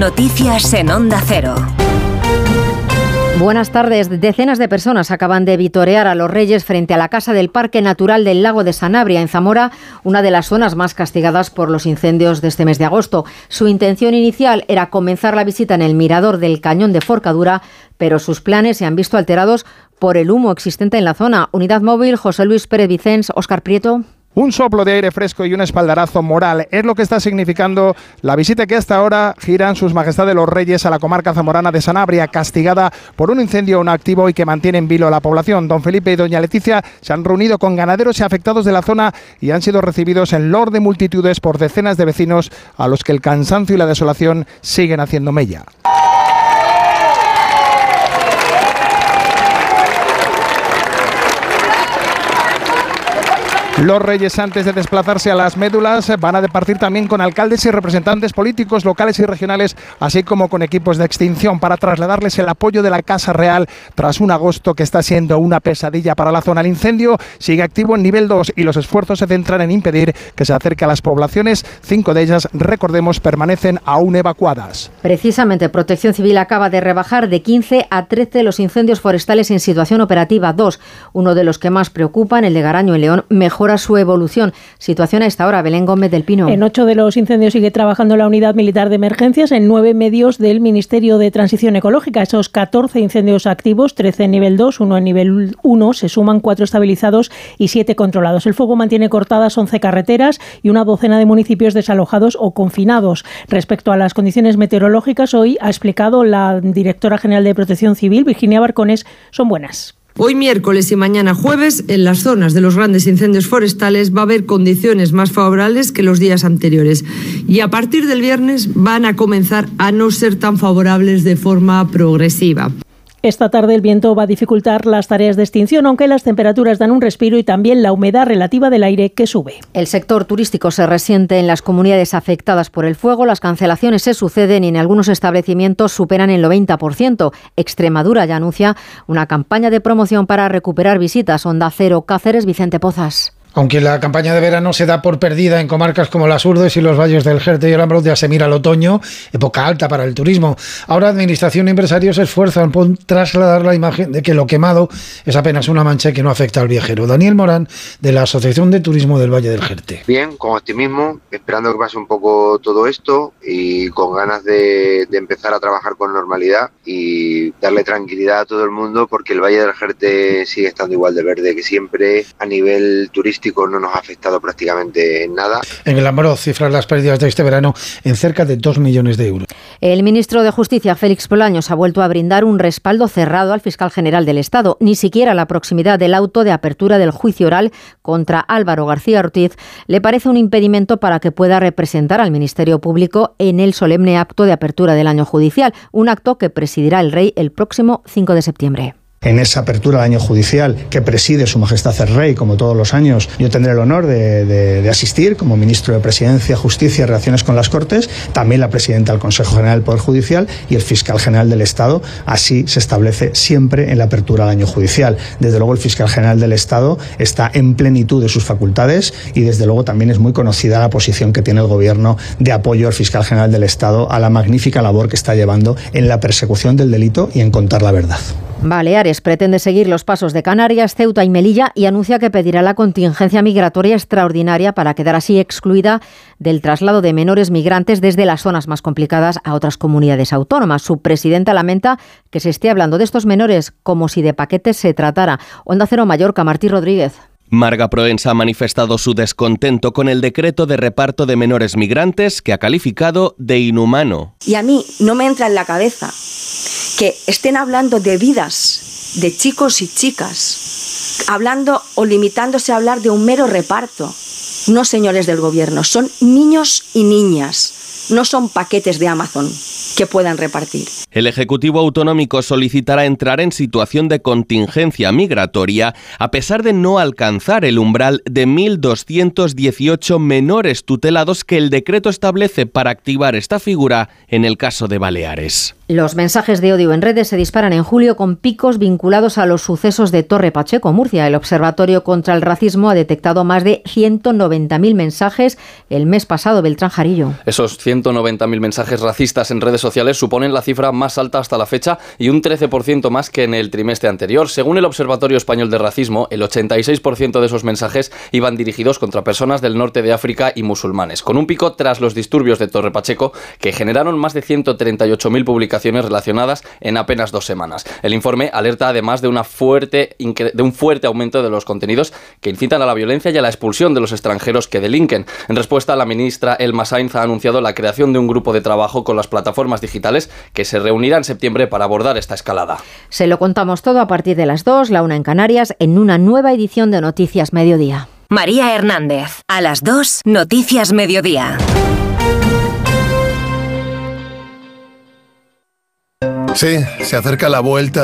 Noticias en Onda Cero. Buenas tardes. Decenas de personas acaban de vitorear a los Reyes frente a la Casa del Parque Natural del Lago de Sanabria, en Zamora, una de las zonas más castigadas por los incendios de este mes de agosto. Su intención inicial era comenzar la visita en el mirador del Cañón de Forcadura, pero sus planes se han visto alterados por el humo existente en la zona. Unidad Móvil, José Luis Pérez Vicens, Óscar Prieto. Un soplo de aire fresco y un espaldarazo moral es lo que está significando la visita que hasta ahora giran sus majestades los Reyes a la comarca zamorana de Sanabria, castigada por un incendio aún activo y que mantiene en vilo a la población. Don Felipe y doña Leticia se han reunido con ganaderos y afectados de la zona y han sido recibidos en loor de multitudes por decenas de vecinos a los que el cansancio y la desolación siguen haciendo mella. Los Reyes, antes de desplazarse a las médulas, van a departir también con alcaldes y representantes políticos locales y regionales, así como con equipos de extinción, para trasladarles el apoyo de la Casa Real tras un agosto que está siendo una pesadilla para la zona. El incendio sigue activo en nivel 2 y los esfuerzos se centran en impedir que se acerque a las poblaciones. 5 de ellas, recordemos, permanecen aún evacuadas. Precisamente, Protección Civil acaba de rebajar de 15 a 13 los incendios forestales en situación operativa 2. Uno de los que más preocupan, el de Garaño en León, mejora su evolución. Situación a esta hora, Belén Gómez del Pino. En 8 de los incendios sigue trabajando la Unidad Militar de Emergencias, en 9 medios del Ministerio de Transición Ecológica. Esos 14 incendios activos, 13 en nivel 2, 1 en nivel 1, se suman 4 estabilizados y 7 controlados. El fuego mantiene cortadas 11 carreteras y una docena de municipios desalojados o confinados. Respecto a las condiciones meteorológicas, hoy ha explicado la directora general de Protección Civil, Virginia Barcones, son buenas. Hoy miércoles y mañana jueves, en las zonas de los grandes incendios forestales va a haber condiciones más favorables que los días anteriores. Y a partir del viernes van a comenzar a no ser tan favorables de forma progresiva. Esta tarde el viento va a dificultar las tareas de extinción, aunque las temperaturas dan un respiro y también la humedad relativa del aire que sube. El sector turístico se resiente en las comunidades afectadas por el fuego. Las cancelaciones se suceden y en algunos establecimientos superan el 90%. Extremadura ya anuncia una campaña de promoción para recuperar visitas. Onda Cero Cáceres, Vicente Pozas. Aunque la campaña de verano se da por perdida en comarcas como las Urdes y los valles del Jerte y el Ambrós, ya se mira al otoño, época alta para el turismo. Ahora Administración y empresarios se esfuerzan por trasladar la imagen de que lo quemado es apenas una mancha que no afecta al viajero. Daniel Morán, de la Asociación de Turismo del Valle del Jerte. Bien, con optimismo, esperando que pase un poco todo esto y con ganas de empezar a trabajar con normalidad y darle tranquilidad a todo el mundo, porque el Valle del Jerte sigue estando igual de verde que siempre. A nivel turístico no nos ha afectado prácticamente en nada. En el Ambrós cifran las pérdidas de este verano en cerca de 2 millones de euros. El ministro de Justicia, Félix Bolaños, ha vuelto a brindar un respaldo cerrado al fiscal general del Estado. Ni siquiera la proximidad del auto de apertura del juicio oral contra Álvaro García Ortiz le parece un impedimento para que pueda representar al Ministerio Público en el solemne acto de apertura del año judicial, un acto que presidirá el Rey el próximo 5 de septiembre. En esa apertura del año judicial que preside Su Majestad el Rey, como todos los años, yo tendré el honor de asistir como ministro de Presidencia, Justicia y Relaciones con las Cortes, también la presidenta del Consejo General del Poder Judicial y el fiscal general del Estado. Así se establece siempre en la apertura del año judicial. Desde luego el fiscal general del Estado está en plenitud de sus facultades y desde luego también es muy conocida la posición que tiene el Gobierno de apoyo al fiscal general del Estado a la magnífica labor que está llevando en la persecución del delito y en contar la verdad. Baleares pretende seguir los pasos de Canarias, Ceuta y Melilla y anuncia que pedirá la contingencia migratoria extraordinaria para quedar así excluida del traslado de menores migrantes desde las zonas más complicadas a otras comunidades autónomas. Su presidenta lamenta que se esté hablando de estos menores como si de paquetes se tratara. Onda Cero Mallorca, Martí Rodríguez. Marga Proensa ha manifestado su descontento con el decreto de reparto de menores migrantes que ha calificado de inhumano. Y a mí no me entra en la cabeza que estén hablando de vidas de chicos y chicas, hablando o limitándose a hablar de un mero reparto. No, señores del Gobierno, son niños y niñas, no son paquetes de Amazon que puedan repartir. El Ejecutivo Autonómico solicitará entrar en situación de contingencia migratoria a pesar de no alcanzar el umbral de 1.218 menores tutelados que el decreto establece para activar esta figura en el caso de Baleares. Los mensajes de odio en redes se disparan en julio con picos vinculados a los sucesos de Torre Pacheco, Murcia. El Observatorio contra el Racismo ha detectado más de 190.000 mensajes el mes pasado. Beltrán Jarillo. Esos 190.000 mensajes racistas en redes sociales suponen la cifra más alta hasta la fecha y un 13% más que en el trimestre anterior. Según el Observatorio Español de Racismo, el 86% de esos mensajes iban dirigidos contra personas del norte de África y musulmanes, con un pico tras los disturbios de Torre Pacheco, que generaron más de 138.000 publicaciones relacionadas en apenas 2 semanas. El informe alerta además de un fuerte aumento de los contenidos que incitan a la violencia y a la expulsión de los extranjeros que delinquen. En respuesta, la ministra Elma Sainz ha anunciado la creación de un grupo de trabajo con las plataformas digitales que se reunirá en septiembre para abordar esta escalada. Se lo contamos todo a partir de las 2, la 1 en Canarias, en una nueva edición de Noticias Mediodía. María Hernández, a las 2, Noticias Mediodía. Sí, se acerca la vuelta